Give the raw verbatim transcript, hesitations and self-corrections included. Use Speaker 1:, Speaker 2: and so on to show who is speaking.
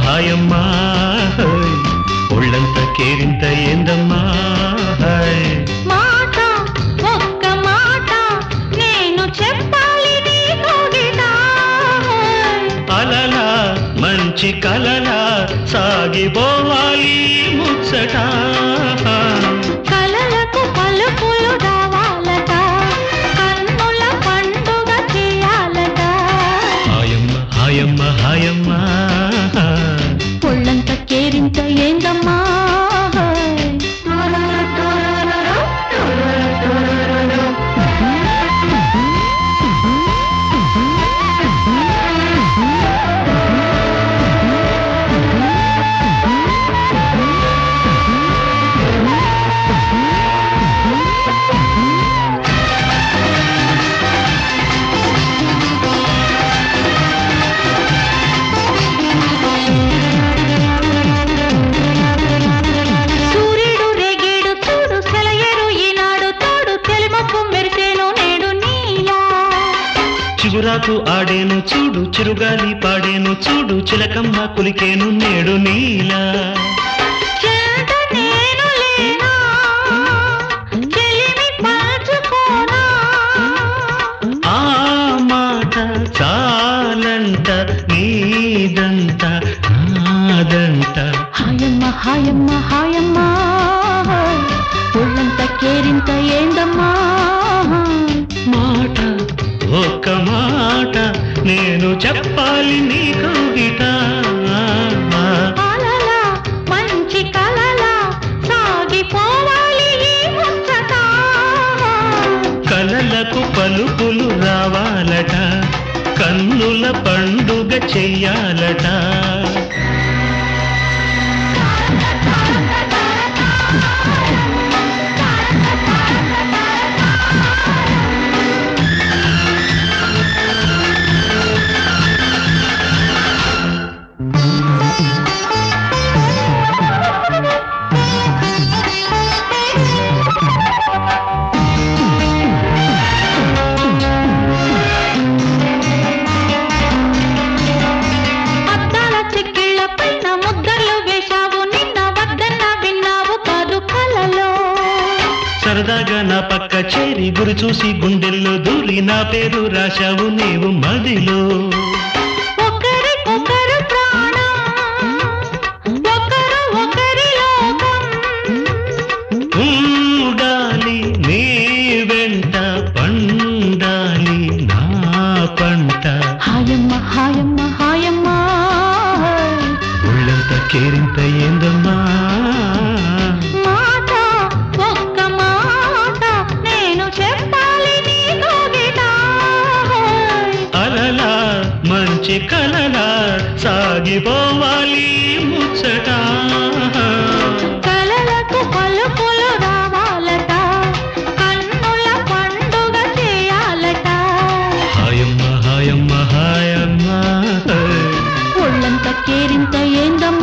Speaker 1: హాయమ్మా ఒళ్ళంత కేరింత ఏందమ్మా
Speaker 2: మాట ఒక్క మాట నేను చెప్పాలి నీకు గిటా
Speaker 1: అలలా మంచి కలలా సాగిపోవాలి ముచ్చట
Speaker 2: కలలకు పలుకులు రావాలట కన్నుల పండుగ చేయాలట
Speaker 1: హాయమ్మ హాయమ్మ హాయమ్మ
Speaker 2: ఒళ్ళంత కేరింత ఏందమ్మా
Speaker 1: చిగురాకు ఆడేను చూడు చిరుగాలి పాడేను చూడు చిలకమ్మ కులికేను నేడు నీలా
Speaker 2: చెంత నేను లేనా చెలిమి పంచుకోనా
Speaker 1: ఆ మాట చాలంట నీదంట నాదంట
Speaker 2: హాయమ్మ హాయమ్మ హాయమ్మ ఒళ్ళంత కేరింత ఏందమ్మా
Speaker 1: మాట ఒక్క మాట నేను చెప్పాలి నీకు గిటా
Speaker 2: అలలా మంచి కలలా సాగిపోవాలి ఈ ముచ్చట
Speaker 1: కలలకు పలుకులు రావాలట కన్నుల పండుగ చెయ్యాలట
Speaker 2: అద్దాల చిక్కిళ్ళ పైన ముద్దలు వేశావు నిన్న వద్దన్న విన్నావు కాదు కలలో
Speaker 1: సరదాగా నా పక్క చేరి గురి చూసి గుండెల్లో దూరి నా పేరు రాశావు నీవు మదిలో
Speaker 2: ఒకరికొకరు ప్రాణం ఒకరు ఒకరి లోకం
Speaker 1: ఉండాలి నీ వెంట పండాలి నా పంట
Speaker 2: హాయమ్మ హాయమ్మ హాయమ్మ
Speaker 1: ఒళ్ళంత కేరింత ఏందమ్మా
Speaker 2: మాట ఒక్క మాట నేను చెప్పాలి నీకు గిటా
Speaker 1: అలలా మంచి కలలా సాగిపోవాలి ముచ్చట
Speaker 2: కలలకు పలుకులు రావాలట కన్నుల పండుగ చేయాలట
Speaker 1: హాయమ్మ హాయమ్మ హాయమ్మ
Speaker 2: ఒళ్ళంత కేరింత ఏందమ్మా